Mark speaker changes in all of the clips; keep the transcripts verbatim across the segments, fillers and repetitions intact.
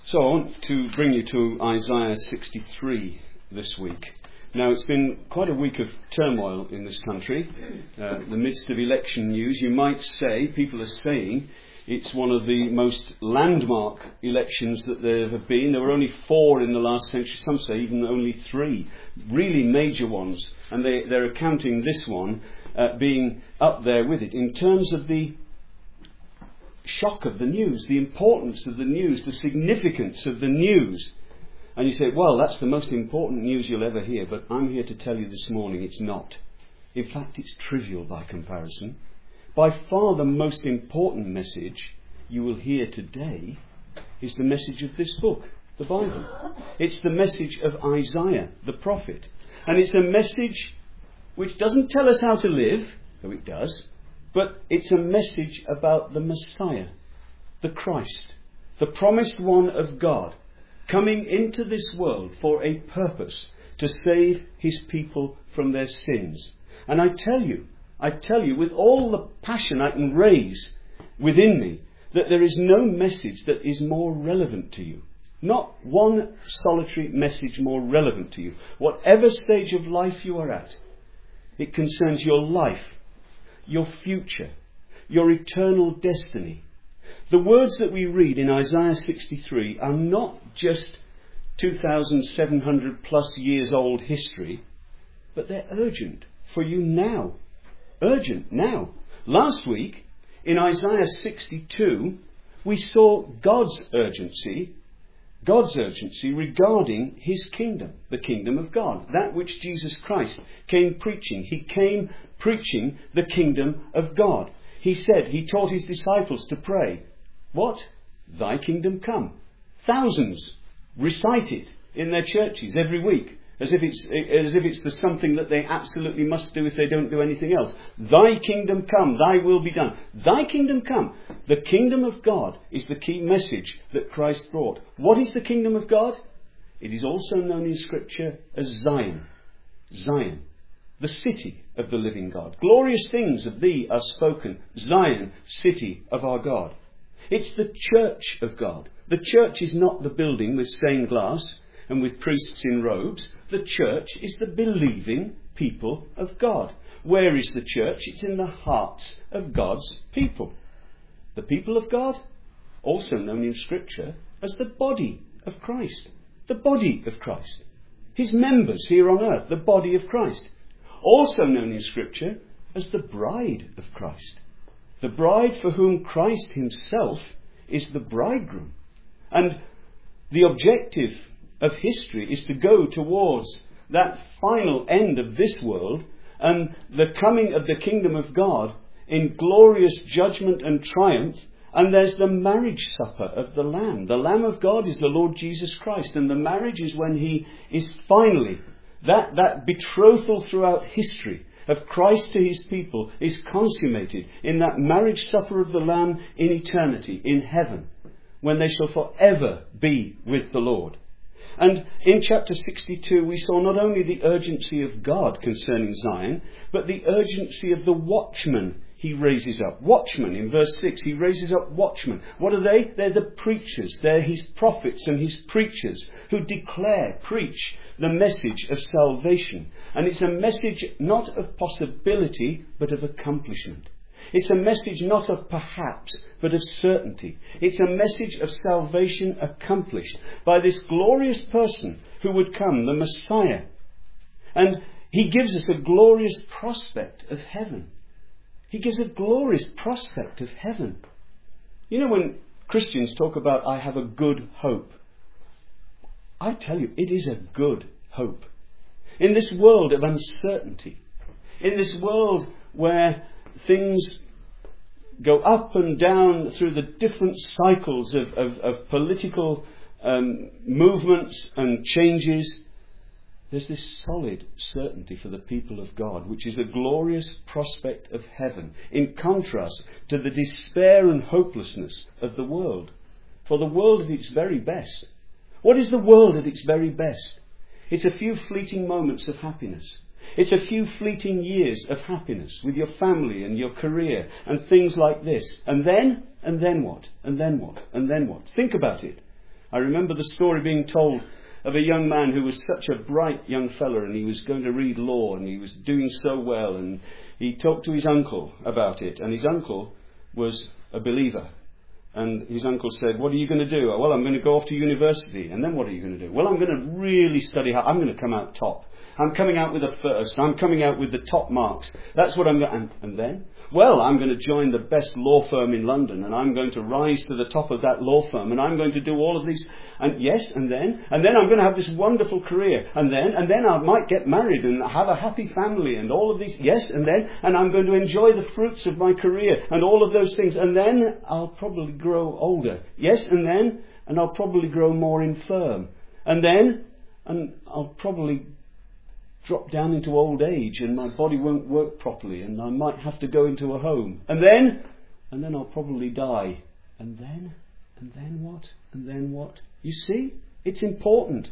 Speaker 1: So I want to bring you to Isaiah sixty-three this week. Now, it's been quite a week of turmoil in this country. Uh, in the midst of election news, you might say, people are saying, it's one of the most landmark elections that there have been. There were only four in the last century, some say even only three, really major ones. And they, they're accounting this one uh, being up there with it. In terms of the shock of the news, the importance of the news, the significance of the news. And you say, well, that's the most important news you'll ever hear, but I'm here to tell you this morning it's not. In fact, it's trivial by comparison. By far the most important message you will hear today is the message of this book, the Bible. It's the message of Isaiah, the prophet. And it's a message which doesn't tell us how to live, though it does, but it's a message about the Messiah, the Christ, the promised one of God, coming into this world for a purpose, to save his people from their sins. And I tell you, I tell you with all the passion I can raise within me, that there is no message that is more relevant to you. Not one solitary message more relevant to you. Whatever stage of life you are at, it concerns your life, your future, your eternal destiny. The words that we read in Isaiah sixty-three are not just two thousand seven hundred plus years old history, but they're urgent for you now. Urgent now. Last week, in Isaiah sixty-two, we saw God's urgency, God's urgency regarding his kingdom, the kingdom of God, that which Jesus Christ came preaching. He came preaching the kingdom of God. He said, he taught his disciples to pray, what? Thy kingdom come. Thousands recite it in their churches every week, as if it's as if it's the something that they absolutely must do if they don't do anything else. Thy kingdom come, thy will be done. Thy kingdom come. The kingdom of God is the key message that Christ brought. What is the kingdom of God? It is also known in Scripture as Zion. Zion, the city of the living God. Glorious things of thee are spoken, Zion, city of our God. It's the church of God. The church is not the building with stained glass and with priests in robes. The church is the believing people of God. Where is the church? It's in the hearts of God's people. The people of God, also known in Scripture as the body of Christ. The body of Christ. His members here on earth, the body of Christ. Also known in Scripture as the bride of Christ. The bride for whom Christ himself is the bridegroom. And the objective of history is to go towards that final end of this world and the coming of the kingdom of God in glorious judgment and triumph. And there's the marriage supper of the Lamb. The Lamb of God is the Lord Jesus Christ. And the marriage is when he is finally, that, that betrothal throughout history of Christ to his people is consummated in that marriage supper of the Lamb in eternity, in heaven, when they shall forever be with the Lord. And in chapter sixty-two we saw not only the urgency of God concerning Zion, but the urgency of the watchman he raises up. Watchmen, in verse six, he raises up watchmen. What are they? They're the preachers. They're his prophets and his preachers who declare, preach the message of salvation. And it's a message not of possibility, but of accomplishment. It's a message not of perhaps, but of certainty. It's a message of salvation accomplished by this glorious person who would come, the Messiah. And he gives us a glorious prospect of heaven. He gives a glorious prospect of heaven. You know, when Christians talk about, I have a good hope, I tell you, it is a good hope. In this world of uncertainty, in this world where things go up and down through the different cycles of, of, of political um, movements and changes, there's this solid certainty for the people of God, which is the glorious prospect of heaven, in contrast to the despair and hopelessness of the world. For the world at its very best. What is the world at its very best? It's a few fleeting moments of happiness. It's a few fleeting years of happiness with your family and your career and things like this. And then, and then what? And then what? And then what? Think about it. I remember the story being told of a young man who was such a bright young fella, and he was going to read law, and he was doing so well, and he talked to his uncle about it, and his uncle was a believer. And his uncle said, what are you going to do? Well, I'm going to go off to university. And then what are you going to do? Well, I'm going to really study hard. I'm going to come out top. I'm coming out with a first. I'm coming out with the top marks. That's what I'm going to... And, and then? Well, I'm going to join the best law firm in London, and I'm going to rise to the top of that law firm, and I'm going to do all of these. And yes, and then? And then I'm going to have this wonderful career. And then? And then I might get married and have a happy family and all of these. Yes, and then? And I'm going to enjoy the fruits of my career and all of those things. And then I'll probably grow older. Yes, and then? And I'll probably grow more infirm. And then? And I'll probably drop down into old age, and my body won't work properly, and I might have to go into a home. And then, and then I'll probably die. And then, and then what? And then what? You see, it's important.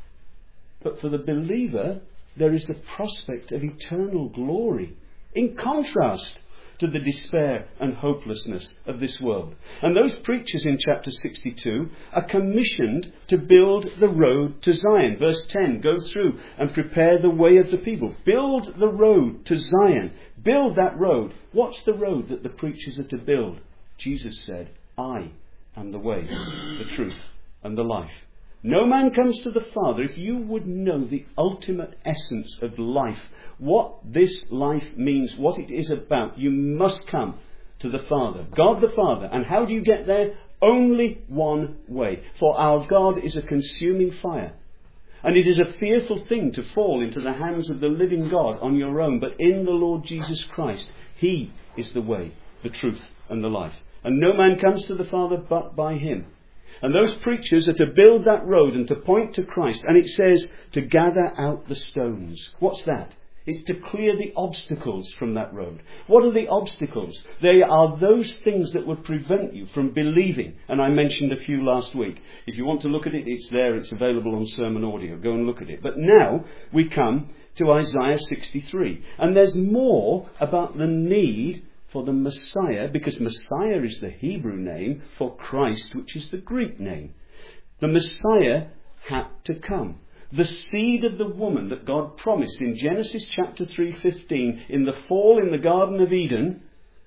Speaker 1: But for the believer, there is the prospect of eternal glory, in contrast to the despair and hopelessness of this world. And those preachers in chapter sixty-two are commissioned to build the road to Zion. Verse ten, go through and prepare the way of the people. Build the road to Zion. Build that road. What's the road that the preachers are to build? Jesus said, I am the way, the truth, and the life. No man comes to the Father. If you would know the ultimate essence of life, what this life means, what it is about, you must come to the Father, God the Father. And how do you get there? Only one way. For our God is a consuming fire. And it is a fearful thing to fall into the hands of the living God on your own. But in the Lord Jesus Christ, He is the way, the truth, and the life. And no man comes to the Father but by Him. And those preachers are to build that road and to point to Christ. And it says to gather out the stones. What's that? It's to clear the obstacles from that road. What are the obstacles? They are those things that would prevent you from believing. And I mentioned a few last week. If you want to look at it, it's there. It's available on Sermon Audio. Go and look at it. But now we come to Isaiah sixty-three. And there's more about the need for the Messiah, because Messiah is the Hebrew name for Christ, which is the Greek name. The Messiah had to come. The seed of the woman that God promised in Genesis chapter three fifteen, in the fall in the Garden of Eden.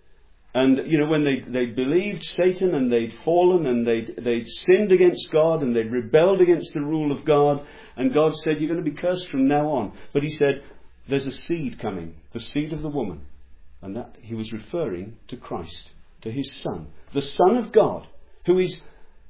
Speaker 1: And, you know, when they, they believed Satan and they'd fallen and they'd, they'd sinned against God and they'd rebelled against the rule of God. And God said, you're going to be cursed from now on. But He said, there's a seed coming, the seed of the woman. And that He was referring to Christ, to His Son, the Son of God, who is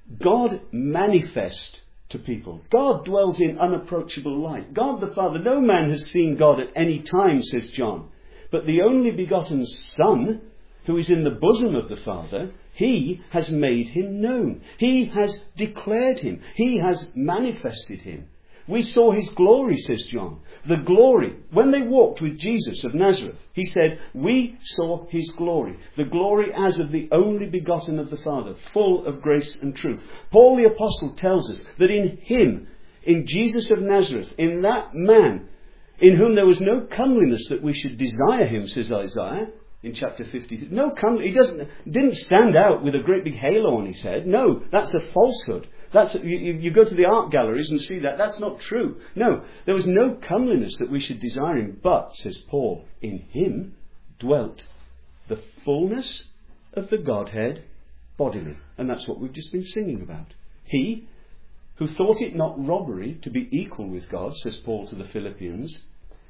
Speaker 1: God manifest to people. God dwells in unapproachable light. God the Father, no man has seen God at any time, says John. But the only begotten Son, who is in the bosom of the Father, He has made Him known. He has declared Him. He has manifested Him. We saw His glory, says John. The glory. When they walked with Jesus of Nazareth, He said, we saw His glory. The glory as of the only begotten of the Father, full of grace and truth. Paul the Apostle tells us that in Him, in Jesus of Nazareth, in that man, in whom there was no comeliness that we should desire Him, says Isaiah, in chapter fifty. No comeliness. He doesn't, didn't stand out with a great big halo on His head. No, that's a falsehood. That's, you, you go to the art galleries and see that. That's not true. No, there was no comeliness that we should desire Him. But, says Paul, in Him dwelt the fullness of the Godhead bodily. And that's what we've just been singing about. He, who thought it not robbery to be equal with God, says Paul to the Philippians,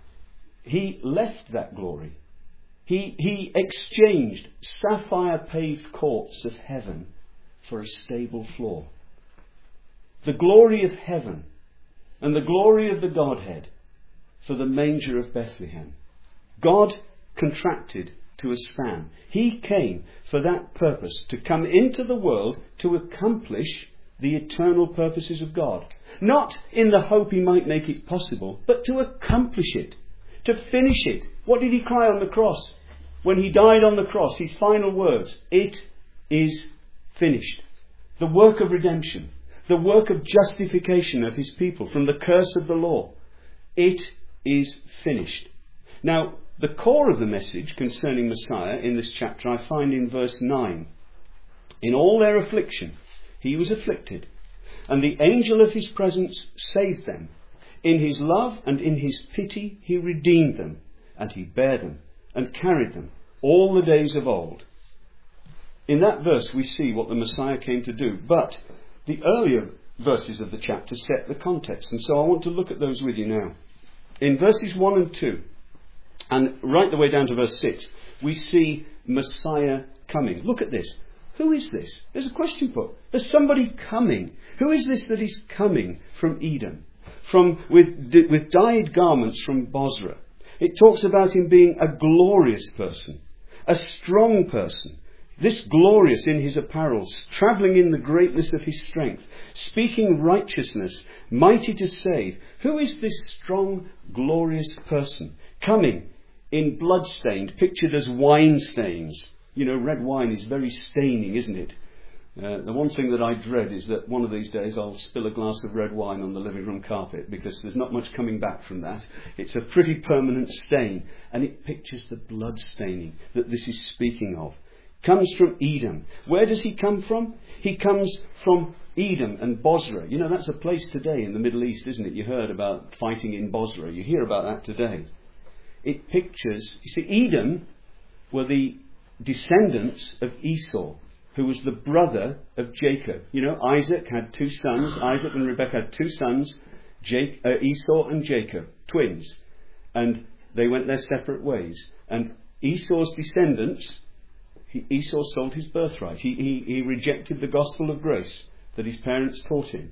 Speaker 1: He left that glory. He, he exchanged sapphire-paved courts of heaven for a stable floor. The glory of heaven and the glory of the Godhead for the manger of Bethlehem. God contracted to a span. He came for that purpose, to come into the world to accomplish the eternal purposes of God. Not in the hope He might make it possible, but to accomplish it, to finish it. What did He cry on the cross? When He died on the cross, His final words, it is finished. The work of redemption. The work of justification of His people from the curse of the law. It is finished. Now, the core of the message concerning Messiah in this chapter I find in verse nine. In all their affliction, He was afflicted, and the angel of his presence saved them. In his love and in his pity he redeemed them, and he bare them and carried them all the days of old. In that verse we see what the Messiah came to do, but the earlier verses of the chapter set the context, and so I want to look at those with you now. In verses one and two, and right the way down to verse six, we see Messiah coming. Look at this. Who is this? There's a question put. There's somebody coming. Who is this that is coming from Edom? From with, with dyed garments from Bozrah. It talks about him being a glorious person, a strong person. This glorious in his apparel, travelling in the greatness of his strength, speaking righteousness, mighty to save. Who is this strong, glorious person? Coming in blood-stained, pictured as wine stains. You know, red wine is very staining, isn't it? Uh, the one thing that I dread is that one of these days I'll spill a glass of red wine on the living room carpet, because there's not much coming back from that. It's a pretty permanent stain, and it pictures the blood staining that this is speaking of. Comes from Edom. Where does he come from? He comes from Edom and Bozrah. You know, that's a place today in the Middle East, isn't it? You heard about fighting in Bozrah. You hear about that today. It pictures, you see, Edom were the descendants of Esau, who was the brother of Jacob. You know, Isaac had two sons. Isaac and Rebekah had two sons, Jake, uh, Esau and Jacob, twins. And they went their separate ways. And Esau's descendants, he, Esau sold his birthright. He, he, he rejected the gospel of grace that his parents taught him.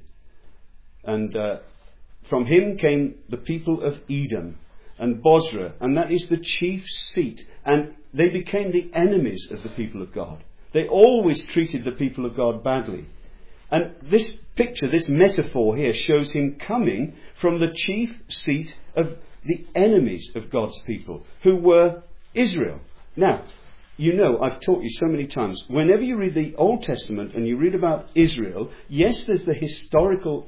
Speaker 1: And uh, from him came the people of Edom and Bozrah, and that is the chief seat. And they became the enemies of the people of God. They always treated the people of God badly. And this picture, this metaphor here, shows him coming from the chief seat of the enemies of God's people, who were Israel. Now, you know, I've taught you so many times, whenever you read the Old Testament and you read about Israel, yes, there's the historical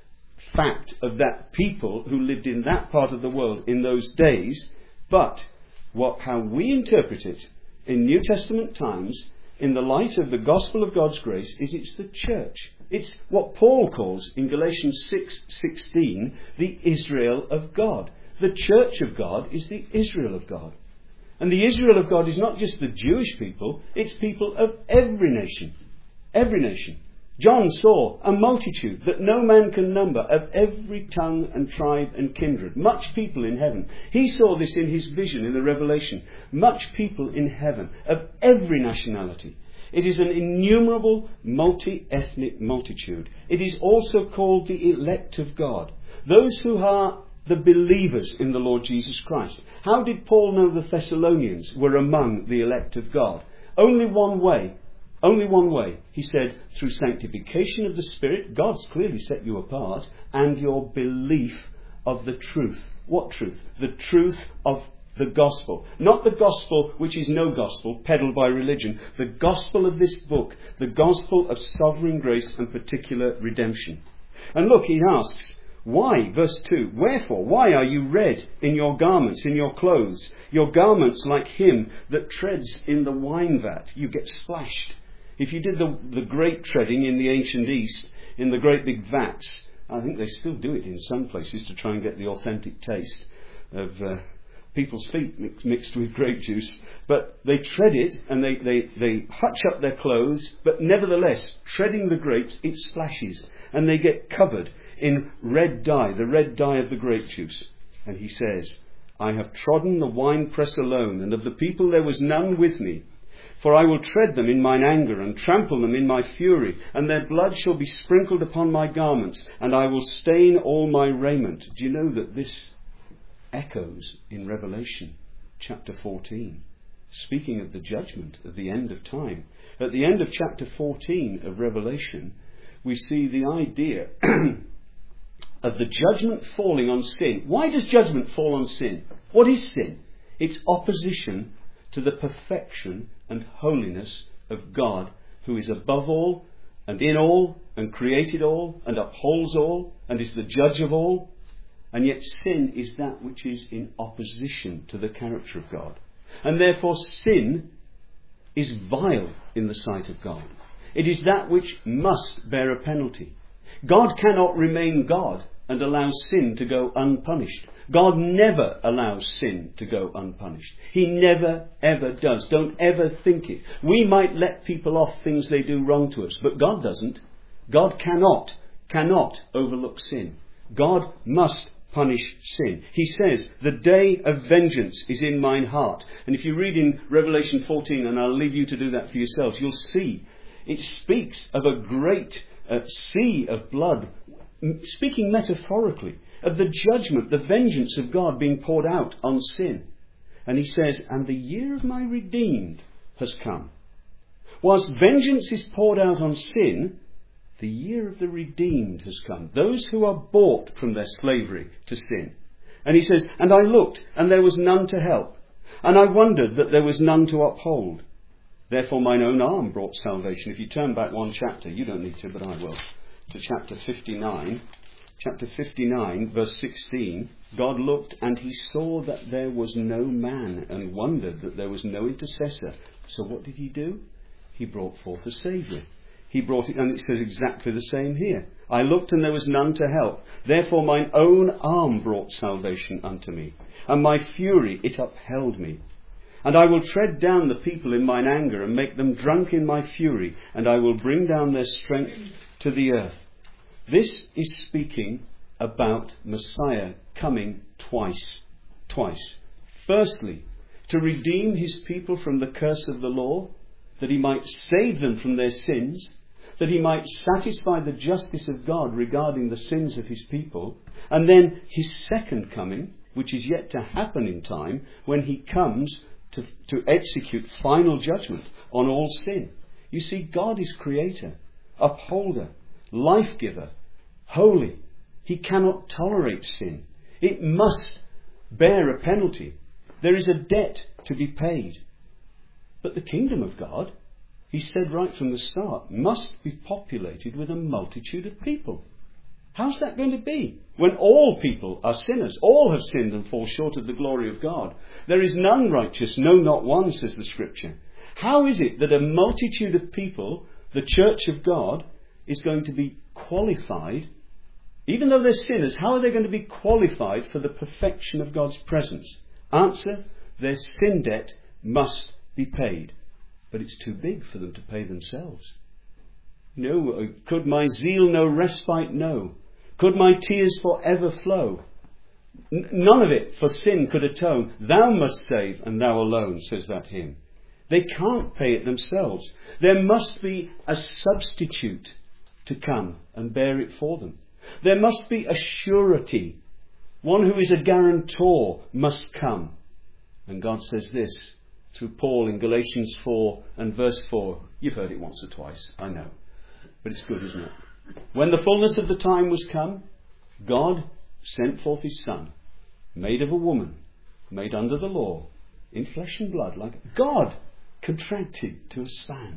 Speaker 1: fact of that people who lived in that part of the world in those days, but what, how we interpret it in New Testament times, in the light of the gospel of God's grace, is it's the church. It's what Paul calls in Galatians six sixteen the Israel of God. The church of God is the Israel of God. And the Israel of God is not just the Jewish people, it's people of every nation. Every nation. John saw a multitude that no man can number, of every tongue and tribe and kindred. Much people in heaven. He saw this in his vision in the Revelation. Much people in heaven, of every nationality. It is an innumerable multi-ethnic multitude. It is also called the elect of God. Those who are the believers in the Lord Jesus Christ. How did Paul know the Thessalonians were among the elect of God? Only one way. Only one way. He said, through sanctification of the Spirit, God's clearly set you apart, and your belief of the truth. What truth? The truth of the gospel. Not the gospel which is no gospel, peddled by religion. The gospel of this book. The gospel of sovereign grace and particular redemption. And look, he asks, why? Verse two, wherefore, why are you red in your garments, in your clothes? Your garments like him that treads in the wine vat. You get splashed. If you did the, the grape treading in the ancient East, in the great big vats, I think they still do it in some places to try and get the authentic taste of uh, people's feet mix, mixed with grape juice. But they tread it and they, they, they hutch up their clothes, but nevertheless, treading the grapes, it splashes. And they get covered in red dye, the red dye of the grape juice. And he says, I have trodden the winepress alone, and of the people there was none with me. For I will tread them in mine anger, and trample them in my fury, and their blood shall be sprinkled upon my garments, and I will stain all my raiment. Do you know that this echoes in Revelation chapter fourteen, speaking of the judgment of the end of time? At the end of chapter fourteen of Revelation, we see the idea of the judgment falling on sin. Why does judgment fall on sin? What is sin? It's opposition to the perfection and holiness of God, who is above all and in all and created all and upholds all and is the judge of all. And yet sin is that which is in opposition to the character of God. And therefore sin is vile in the sight of God. It is that which must bear a penalty. God cannot remain God and allow sin to go unpunished. God never allows sin to go unpunished. He never, ever does. Don't ever think it. We might let people off things they do wrong to us, but God doesn't. God cannot, cannot overlook sin. God must punish sin. He says, the day of vengeance is in mine heart. And if you read in Revelation fourteen, and I'll leave you to do that for yourselves, you'll see it speaks of a great uh, sea of blood, speaking metaphorically, of the judgment, the vengeance of God being poured out on sin. And he says, and the year of my redeemed has come. Whilst vengeance is poured out on sin, the year of the redeemed has come. Those who are bought from their slavery to sin. And he says, and I looked, and there was none to help. And I wondered that there was none to uphold. Therefore mine own arm brought salvation. If you turn back one chapter, you don't need to, but I will, to chapter fifty-nine. Chapter fifty-nine, verse sixteen. God looked, and he saw that there was no man, and wondered that there was no intercessor. So what did he do? He brought forth a Saviour. He brought it, and it says exactly the same here. I looked, and there was none to help. Therefore mine own arm brought salvation unto me, and my fury it upheld me. And I will tread down the people in mine anger, and make them drunk in my fury, and I will bring down their strength to the earth. This is speaking about Messiah coming twice. Twice. Firstly, to redeem his people from the curse of the law, that he might save them from their sins, that he might satisfy the justice of God regarding the sins of his people, and then his second coming, which is yet to happen in time, when he comes to, to execute final judgment on all sin. You see, God is creator, upholder, life-giver, holy. He cannot tolerate sin. It must bear a penalty. There is a debt to be paid. But the kingdom of God, he said right from the start, must be populated with a multitude of people. How's that going to be? When all people are sinners, all have sinned and fall short of the glory of God. There is none righteous, no, not one, says the Scripture. How is it that a multitude of people, the church of God, is going to be qualified, even though they're sinners, how are they going to be qualified for the perfection of God's presence? Answer, their sin debt must be paid. But it's too big for them to pay themselves. No, could my zeal no respite know? Could my tears forever flow? N- none of it for sin could atone. Thou must save, and thou alone, says that hymn. They can't pay it themselves. There must be a substitute to come and bear it for them. There must be a surety. One who is a guarantor must come. And God says this through Paul in Galatians four and verse four. You've heard it once or twice, I know. But it's good, isn't it? When the fullness of the time was come, God sent forth his Son, made of a woman, made under the law, in flesh and blood. Like God contracted to a span.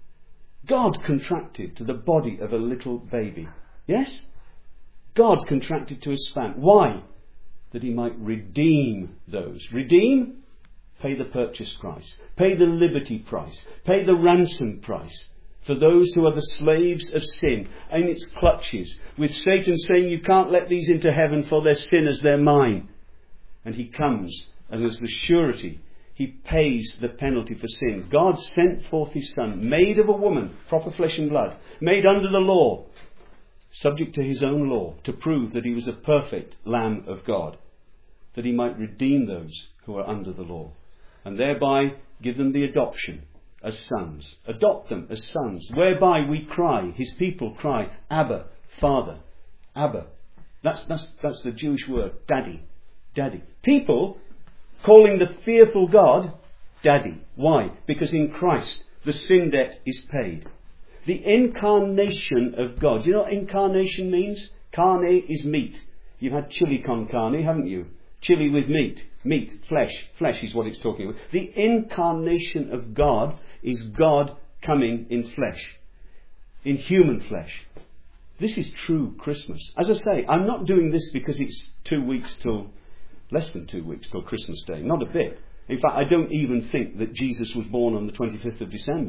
Speaker 1: God contracted to the body of a little baby. Yes? God contracted to a span. Why? That he might redeem those. Redeem? Pay the purchase price. Pay the liberty price. Pay the ransom price for those who are the slaves of sin in its clutches, with Satan saying, you can't let these into heaven for they're sinners, they're mine. And he comes, and as the surety, he pays the penalty for sin. God sent forth his Son, made of a woman, proper flesh and blood, made under the law, subject to his own law, to prove that he was a perfect Lamb of God, that he might redeem those who are under the law, and thereby give them the adoption as sons. Adopt them as sons, whereby we cry, his people cry, Abba, Father. Abba. That's, that's, that's the Jewish word, Daddy. Daddy. People calling the fearful God, Daddy. Why? Because in Christ the sin debt is paid. The incarnation of God. Do you know what incarnation means? Carne is meat. You've had chili con carne, haven't you? Chili with meat. Meat, flesh. Flesh is what it's talking about. The incarnation of God is God coming in flesh. In human flesh. This is true Christmas. As I say, I'm not doing this because it's two weeks till, less than two weeks till Christmas Day. Not a bit. In fact, I don't even think that Jesus was born on the twenty-fifth of December.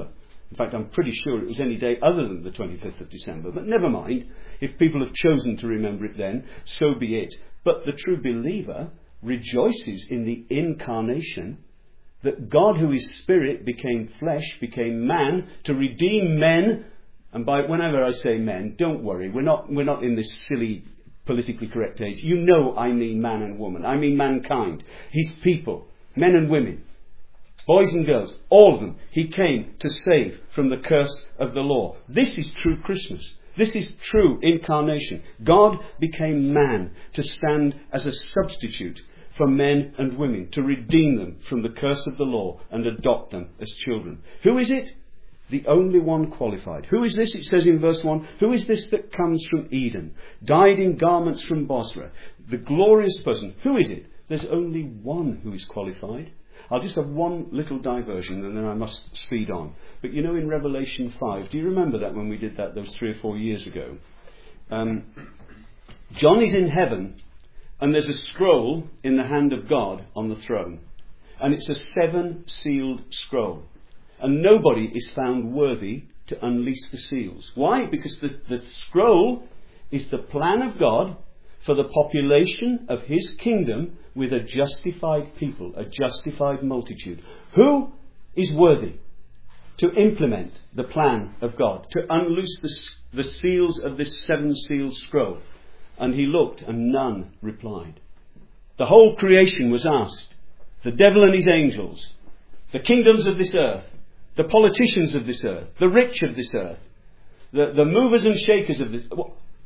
Speaker 1: In fact, I'm pretty sure it was any day other than the twenty-fifth of December. But never mind. If people have chosen to remember it then, so be it. But the true believer rejoices in the incarnation, that God, who is spirit, became flesh, became man, to redeem men. And by whenever I say men, don't worry, we're not we're not in this silly politically correct age. You know I mean man and woman. I mean mankind. His people, men and women, boys and girls, all of them. He came to save from the curse of the law. This is true Christmas. This is true incarnation. God became man to stand as a substitute for men and women, to redeem them from the curse of the law and adopt them as children. Who is it? The only one qualified. Who is this? It says in verse one, who is this that comes from Eden, dyed in garments from Bosra, the glorious person? Who is it? There's only one who is qualified. I'll just have one little diversion and then I must speed on. But you know, in Revelation five, do you remember that when we did that those three or four years ago? Um, John is in heaven and there's a scroll in the hand of God on the throne. And it's a seven-sealed scroll. And nobody is found worthy to unleash the seals. Why? Because the, the scroll is the plan of God for the population of his kingdom with a justified people, a justified multitude. Who is worthy to implement the plan of God, to unloose the, the seals of this seven-sealed scroll? And he looked, and none replied. The whole creation was asked. The devil and his angels, the kingdoms of this earth, the politicians of this earth, the rich of this earth, the, the movers and shakers of this.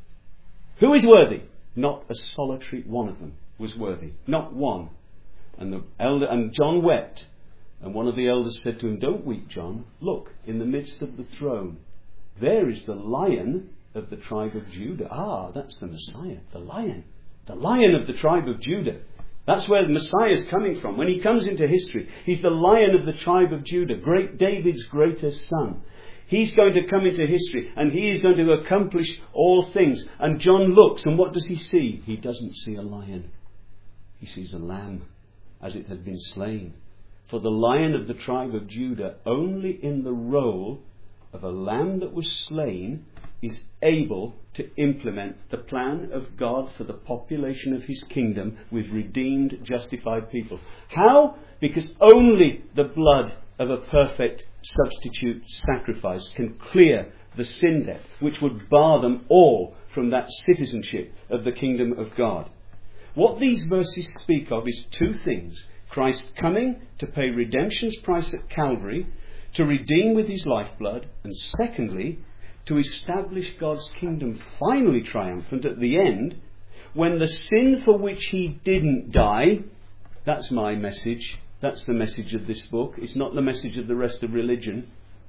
Speaker 1: Who is worthy? Not a solitary one of them was worthy. Not one. And the elder and John wept. And one of the elders said to him, don't weep, John. Look, in the midst of the throne, there is the Lion of the tribe of Judah. Ah, that's the Messiah, the Lion. The Lion of the tribe of Judah. That's where the Messiah is coming from. When he comes into history, he's the Lion of the tribe of Judah, great David's greatest son. He's going to come into history and he is going to accomplish all things. And John looks, and what does he see? He doesn't see a lion. He sees a lamb as it had been slain. For the Lion of the tribe of Judah, only in the role of a lamb that was slain, is able to implement the plan of God for the population of his kingdom with redeemed, justified people. How? Because only the blood of a perfect substitute sacrifice can clear the sin debt, which would bar them all from that citizenship of the kingdom of God. What these verses speak of is two things. Christ coming to pay redemption's price at Calvary, to redeem with his lifeblood, and secondly, to establish God's kingdom finally triumphant at the end, when the sin for which he didn't die, that's my message, that's the message of this book, it's not the message of the rest of religion.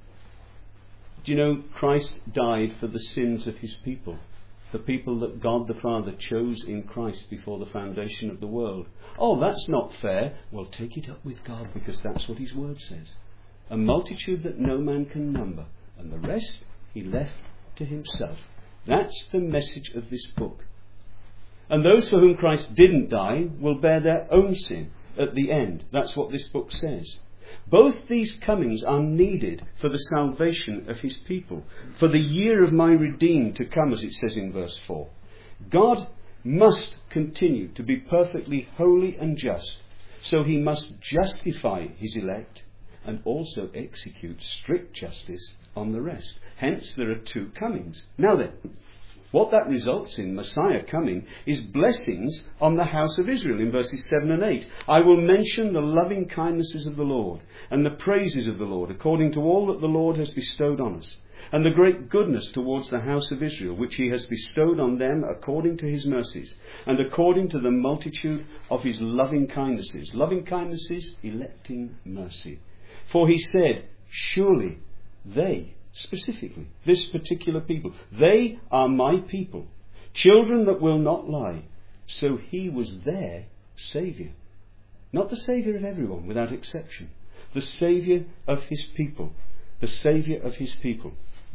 Speaker 1: Do you know Christ died for the sins of his people? The people that God the Father chose in Christ before the foundation of the world. Oh, that's not fair. Well, take it up with God, because that's what his word says. A multitude that no man can number, and the rest he left to himself. That's the message of this book. And those for whom Christ didn't die will bear their own sin at the end. That's what this book says. Both these comings are needed for the salvation of his people, for the year of my redeemed to come, as it says in verse four. God must continue to be perfectly holy and just, so he must justify his elect and also execute strict justice on the rest. Hence, there are two comings. Now then, what that results in, Messiah coming, is blessings on the house of Israel in verses seven and eight. I will mention the loving kindnesses of the Lord and the praises of the Lord, according to all that the Lord has bestowed on us, and the great goodness towards the house of Israel, which he has bestowed on them according to his mercies, and according to the multitude of his loving kindnesses. Loving kindnesses, electing mercy. For he said, surely they, specifically, this particular people, they are my people, children that will not lie. So he was their Saviour. Not the Saviour of everyone, without exception. The Saviour of his people. The Saviour of his people.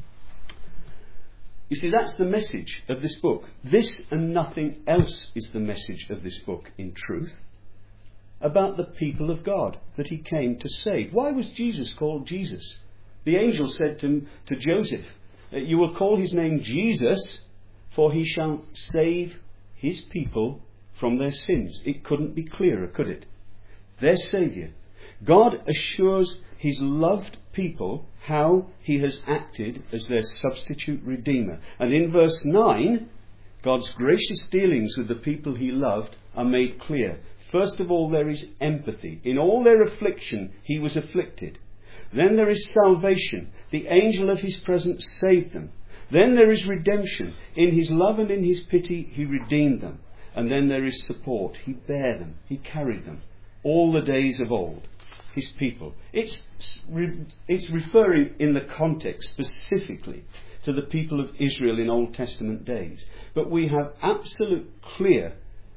Speaker 1: You see, that's the message of this book. This and nothing else is the message of this book, in truth. About the people of God that he came to save. Why was Jesus called Jesus? The angel said to, to Joseph, you will call his name Jesus, for he shall save his people from their sins. It couldn't be clearer, could it? Their Saviour. God assures his loved people how he has acted as their substitute redeemer. And in verse nine, God's gracious dealings with the people he loved are made clear. First of all, there is empathy. In all their affliction, he was afflicted. Then there is salvation. The angel of his presence saved them. Then there is redemption. In his love and in his pity, he redeemed them. And then there is support. He bare them. He carried them. All the days of old, his people. It's, it's referring in the context specifically to the people of Israel in Old Testament days. But we have absolute clear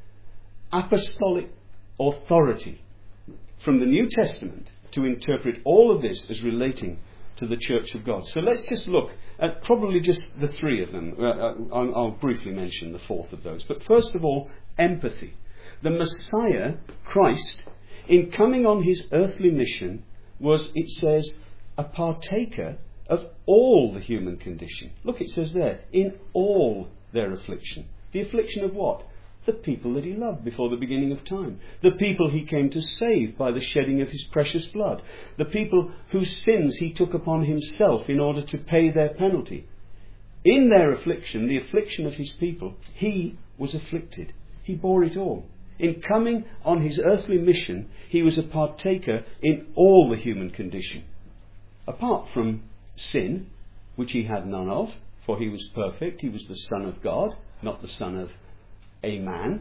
Speaker 1: apostolic authority from the New Testament to interpret all of this as relating to the Church of God. So let's just look at probably just the three of them. Uh, I'll, I'll briefly mention the fourth of those. But first of all, empathy. The Messiah, Christ, in coming on his earthly mission, was, it says, a partaker of all the human condition. Look, it says there, in all their affliction. The affliction of what? The people that he loved before the beginning of time. The people he came to save by the shedding of his precious blood. The people whose sins he took upon himself in order to pay their penalty. In their affliction, the affliction of his people, he was afflicted. He bore it all. In coming on his earthly mission, he was a partaker in all the human condition. Apart from sin, which he had none of, for he was perfect, he was the Son of God, not the son of a man,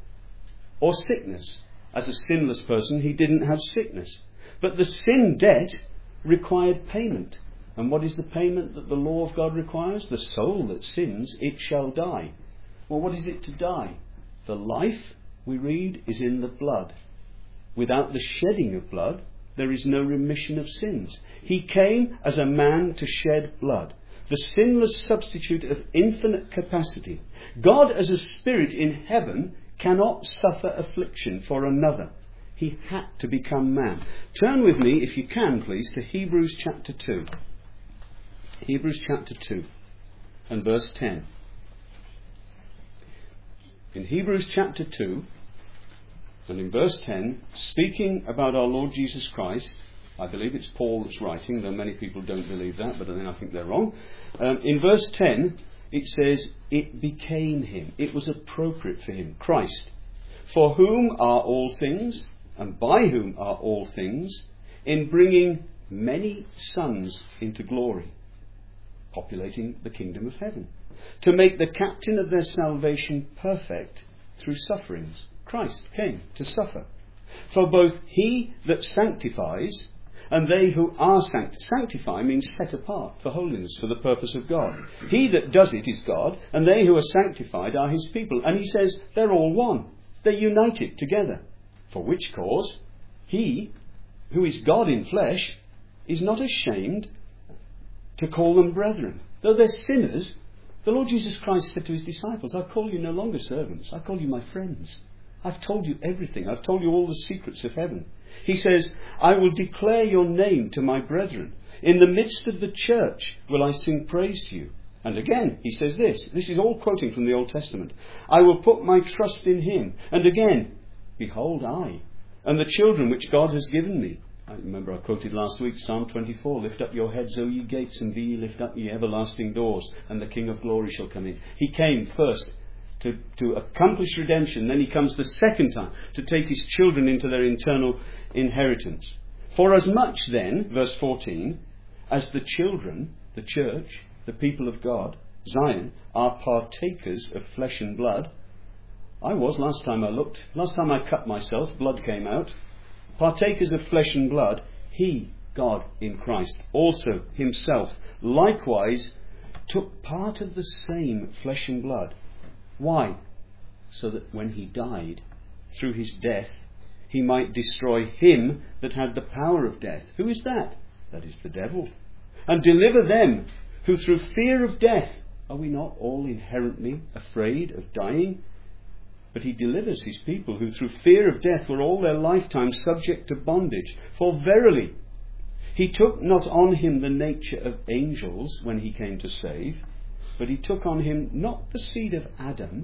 Speaker 1: or sickness. As a sinless person, he didn't have sickness. But the sin debt required payment. And what is the payment that the law of God requires? The soul that sins, it shall die. Well, what is it to die? The life, we read, is in the blood. Without the shedding of blood, there is no remission of sins. He came as a man to shed blood. The sinless substitute of infinite capacity. God as a spirit in heaven cannot suffer affliction for another. He had to become man. Turn with me, if you can please, to Hebrews chapter two. Hebrews chapter two and verse ten. In Hebrews chapter two and in verse ten, speaking about our Lord Jesus Christ, I believe it's Paul that's writing, though many people don't believe that, but then I think they're wrong. Um, in verse ten, it says, it became him. It was appropriate for him, Christ, for whom are all things, and by whom are all things, in bringing many sons into glory, populating the kingdom of heaven, to make the captain of their salvation perfect through sufferings. Christ came to suffer. For both he that sanctifies and they who are sanctified. Sanctify means set apart for holiness, for the purpose of God. He that does it is God, and they who are sanctified are his people. And he says they're all one. They're united together. For which cause, he, who is God in flesh, is not ashamed to call them brethren. Though they're sinners, the Lord Jesus Christ said to his disciples, I call you no longer servants, I call you my friends. I've told you everything. I've told you all the secrets of heaven. He says, I will declare your name to my brethren. In the midst of the church will I sing praise to you. And again, he says this. This is all quoting from the Old Testament. I will put my trust in him. And again, behold I, and the children which God has given me. I remember I quoted last week Psalm twenty-four. Lift up your heads, O ye gates, and be ye lift up ye everlasting doors, and the King of glory shall come in. He came first to, to accomplish redemption. Then he comes the second time to take his children into their eternal inheritance. For as much then, verse fourteen, as the children, the church, the people of God, Zion, are partakers of flesh and blood. I was last time I looked. Last time I cut myself, blood came out. Partakers of flesh and blood, he, God in Christ, also himself likewise took part of the same flesh and blood. Why? So that when he died, through his death, he might destroy him that had the power of death. Who is that? That is the devil. And deliver them who through fear of death, are we not all inherently afraid of dying? But he delivers his people who through fear of death were all their lifetime subject to bondage. For verily, He took not on him the nature of angels when he came to save, but he took on him not the seed of Adam,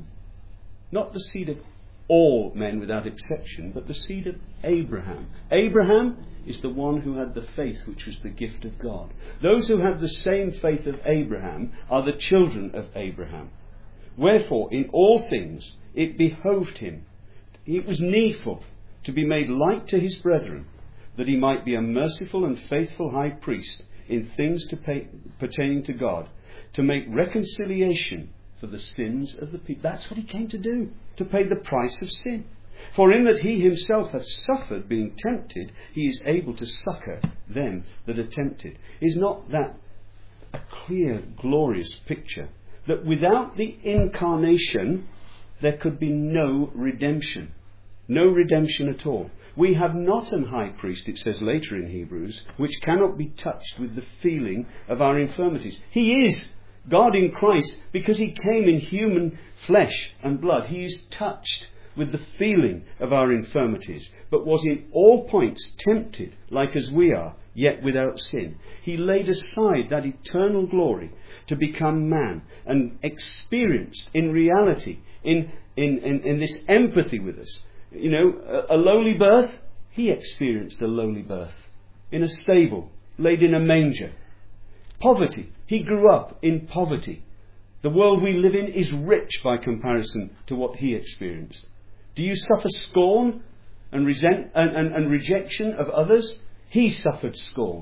Speaker 1: not the seed of all men without exception, but the seed of Abraham. Abraham is the one who had the faith which was the gift of God. Those who have the same faith of Abraham are the children of Abraham. Wherefore, in all things, it behoved him, it was needful, to be made like to his brethren, that he might be a merciful and faithful high priest in things to pay, pertaining to God, to make reconciliation for the sins of the people. That's what he came to do, to pay the price of sin. For in that he himself hath suffered being tempted, he is able to succour them that are tempted. Is not that a clear, glorious picture? That without the incarnation, there could be no redemption. No redemption at all. We have not an high priest, it says later in Hebrews, which cannot be touched with the feeling of our infirmities. He is God in Christ because he came in human flesh and blood. He is touched with the feeling of our infirmities, but was in all points tempted like as we are, yet without sin. He laid aside that eternal glory to become man and experienced in reality, in, in, in, in this empathy with us. You know, a, a lowly birth, he experienced a lowly birth in a stable, laid in a manger. Poverty, he grew up in poverty. The world we live in is rich by comparison to what he experienced. Do you suffer scorn and resent and, and, and rejection of others? He suffered scorn.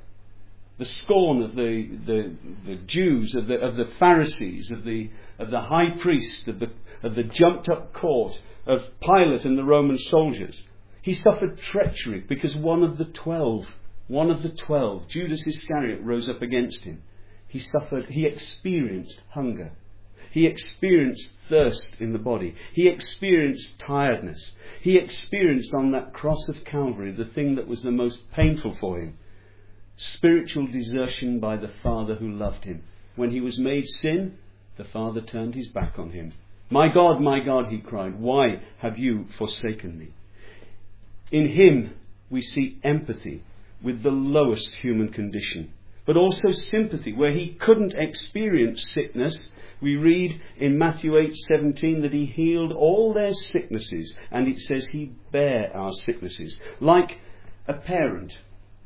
Speaker 1: The scorn of the, the, the Jews, of the, of the Pharisees, of the, of the high priest, of the, of the jumped up court, of Pilate and the Roman soldiers. He suffered treachery because one of the twelve, one of the twelve, Judas Iscariot, rose up against him. He suffered, he experienced hunger. He experienced thirst in the body. He experienced tiredness. He experienced on that cross of Calvary the thing that was the most painful for him. Spiritual desertion by the Father who loved him. When he was made sin, the Father turned his back on him. My God, my God, he cried, why have you forsaken me? In him we see empathy with the lowest human condition, but also sympathy where he couldn't experience sickness. We read in Matthew eight seventeen that he healed all their sicknesses, and it says he bare our sicknesses. Like a parent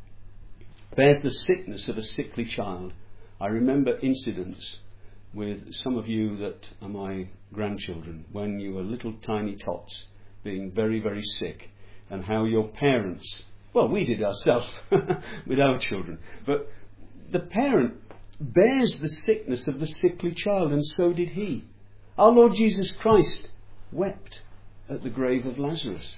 Speaker 1: bears the sickness of a sickly child. I remember incidents with some of you that are my grandchildren when you were little tiny tots being very, very sick, and how your parents, well, we did ourselves with our children, but the parent bears the sickness of the sickly child, and so did he. Our Lord Jesus Christ wept at the grave of Lazarus.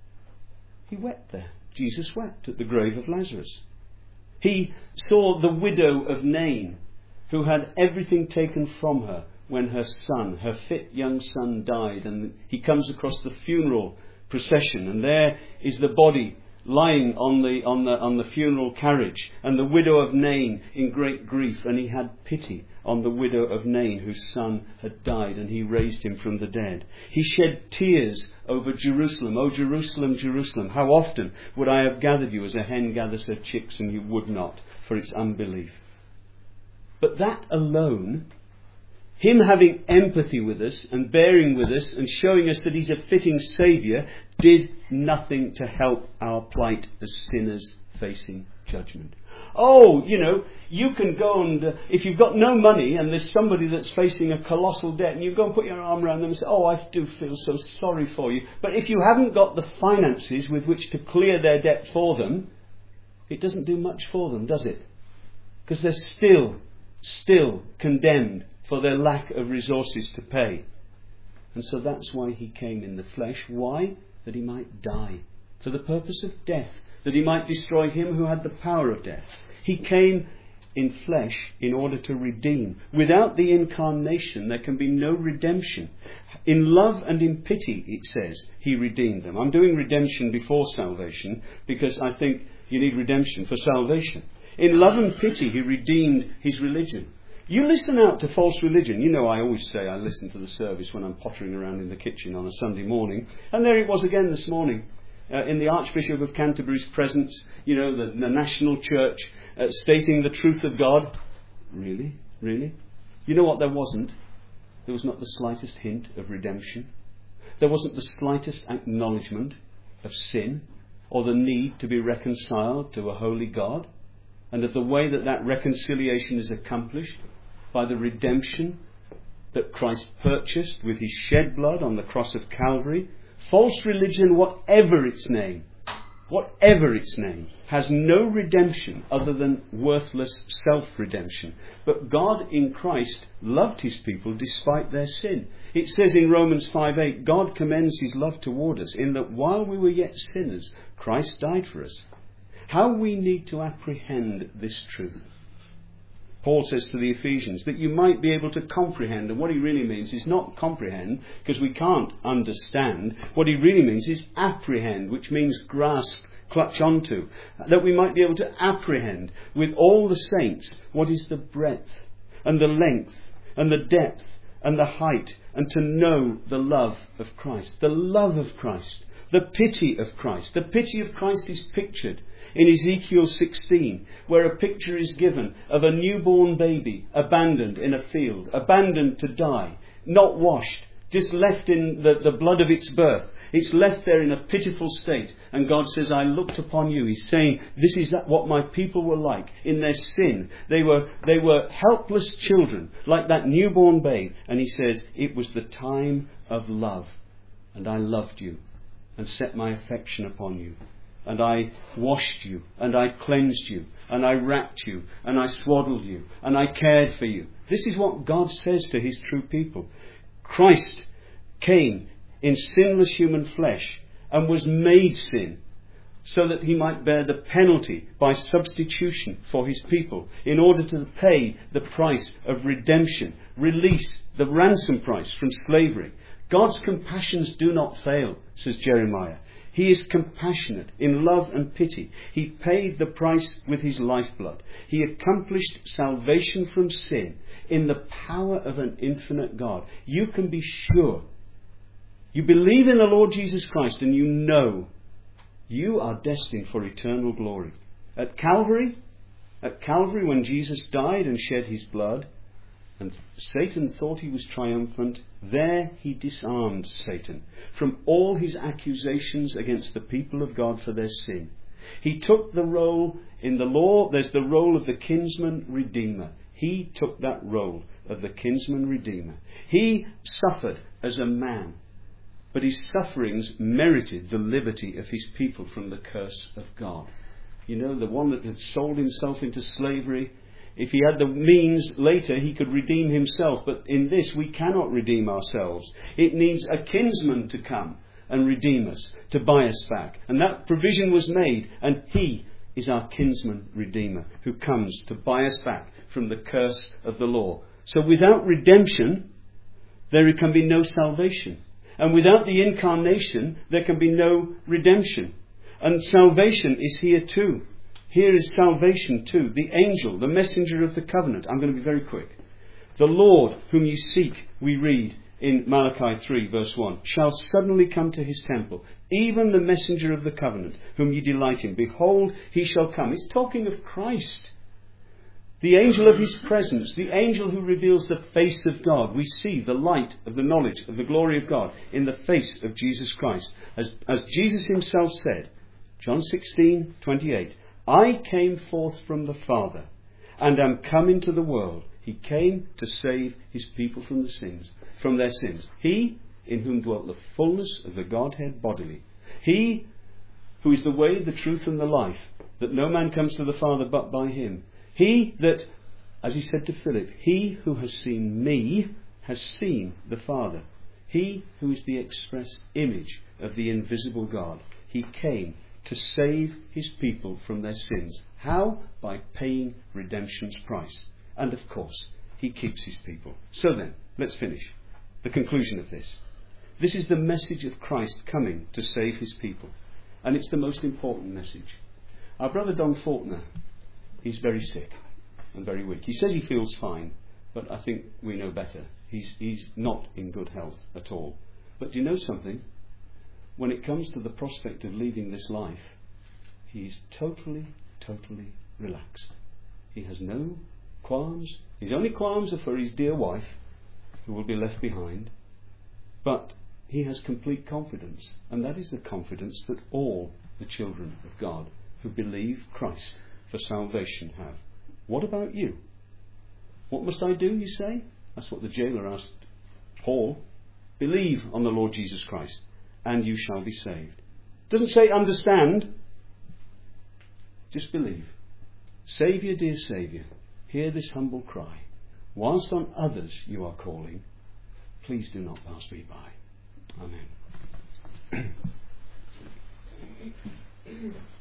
Speaker 1: He wept there. Jesus wept at the grave of Lazarus. He saw the widow of Nain, who had everything taken from her when her son, her fit young son, died. And he comes across the funeral procession, and there is the body lying on the on the on the funeral carriage, and the widow of Nain in great grief, and he had pity on the widow of Nain whose son had died, and he raised him from the dead. He shed tears over Jerusalem. O Jerusalem, Jerusalem, how often would I have gathered you as a hen gathers her chicks, and you would not, for its unbelief. But that alone, him having empathy with us and bearing with us and showing us that he's a fitting saviour, did nothing to help our plight as sinners facing judgment. Oh, you know, you can go and, uh, if you've got no money and there's somebody that's facing a colossal debt, and you go and put your arm around them and say, oh, I do feel so sorry for you. But if you haven't got the finances with which to clear their debt for them, it doesn't do much for them, does it? Because they're still, still condemned for their lack of resources to pay. And so that's why he came in the flesh. Why? That he might die. For the purpose of death. That he might destroy him who had the power of death. He came in flesh in order to redeem. Without the incarnation there can be no redemption. In love and in pity, it says, he redeemed them. I'm doing redemption before salvation because I think you need redemption for salvation. In love and pity he redeemed his religion. You listen out to false religion. You know, I always say I listen to the service when I'm pottering around in the kitchen on a Sunday morning. And there it was again this morning. uh, in the Archbishop of Canterbury's presence, you know, the, the national church, uh, stating the truth of God. Really? Really? You know what there wasn't? There was not the slightest hint of redemption. There wasn't the slightest acknowledgement of sin or the need to be reconciled to a holy God, and of the way that that reconciliation is accomplished by the redemption that Christ purchased with his shed blood on the cross of Calvary. False religion, whatever its name, whatever its name, has no redemption other than worthless self-redemption. But God in Christ loved his people despite their sin. It says in Romans five eight, God commends his love toward us in that while we were yet sinners, Christ died for us. How we need to apprehend this truth. Paul says to the Ephesians that you might be able to comprehend, and what he really means is not comprehend, because we can't understand. What he really means is apprehend, which means grasp, clutch onto. That we might be able to apprehend with all the saints what is the breadth and the length and the depth and the height, and to know the love of Christ. The love of Christ. The pity of Christ. The pity of Christ is pictured in Ezekiel sixteen, where a picture is given of a newborn baby abandoned in a field, abandoned to die, not washed, just left in the, the blood of its birth. It's left there in a pitiful state. And God says, I looked upon you. He's saying, this is what my people were like in their sin. They were, they were helpless children, like that newborn babe. And he says, it was the time of love. And I loved you and set my affection upon you. And I washed you, and I cleansed you, and I wrapped you, and I swaddled you, and I cared for you. This is what God says to his true people. Christ came in sinless human flesh and was made sin so that he might bear the penalty by substitution for his people in order to pay the price of redemption, release the ransom price from slavery. God's compassions do not fail, says Jeremiah. He is compassionate in love and pity. He paid the price with his lifeblood. He accomplished salvation from sin in the power of an infinite God. You can be sure. You believe in the Lord Jesus Christ and you know you are destined for eternal glory. At Calvary, at Calvary when Jesus died and shed his blood, and Satan thought he was triumphant, there he disarmed Satan from all his accusations against the people of God for their sin. He took the role in the law. There's the role of the kinsman redeemer. He took that role of the kinsman redeemer. He suffered as a man, but his sufferings merited the liberty of his people from the curse of God. You know, the one that had sold himself into slavery, if he had the means later, he could redeem himself. But in this, we cannot redeem ourselves. It needs a kinsman to come and redeem us, to buy us back. And that provision was made. And he is our kinsman redeemer who comes to buy us back from the curse of the law. So without redemption, there can be no salvation. And without the incarnation, there can be no redemption. And salvation is here too. Here is salvation too. The angel, the messenger of the covenant. I'm going to be very quick. The Lord whom you seek, we read in Malachi three verse one, shall suddenly come to his temple. Even the messenger of the covenant whom you delight in. Behold, he shall come. It's talking of Christ. The angel of his presence. The angel who reveals the face of God. We see the light of the knowledge of the glory of God in the face of Jesus Christ. As, as Jesus himself said, John sixteen twenty-eight, I came forth from the Father, and am come into the world. He came to save his people from the sins, from their sins. He, in whom dwelt the fullness of the Godhead bodily. He, who is the way, the truth, and the life, that no man comes to the Father but by him. He that, as he said to Philip, he who has seen me has seen the Father. He who is the express image of the invisible God. He came to save his people from their sins. How? By paying redemption's price. And of course, he keeps his people. So then, let's finish. The conclusion of this. This is the message of Christ coming to save his people. And it's the most important message. Our brother Don Faulkner, he's very sick and very weak. He says he feels fine, but I think we know better. He's, he's not in good health at all. But do you know something? when it comes to the prospect of leaving this life, he is totally, totally relaxed. He has no qualms. His only qualms are for his dear wife, who will be left behind. But he has complete confidence, and that is the confidence that all the children of God who believe Christ for salvation have. What about you? What must I do, you say? That's what the jailer asked Paul. Believe on the Lord Jesus Christ, and you shall be saved. Doesn't say understand. Just believe. Saviour, dear Saviour, hear this humble cry. Whilst on others you are calling, please do not pass me by. Amen.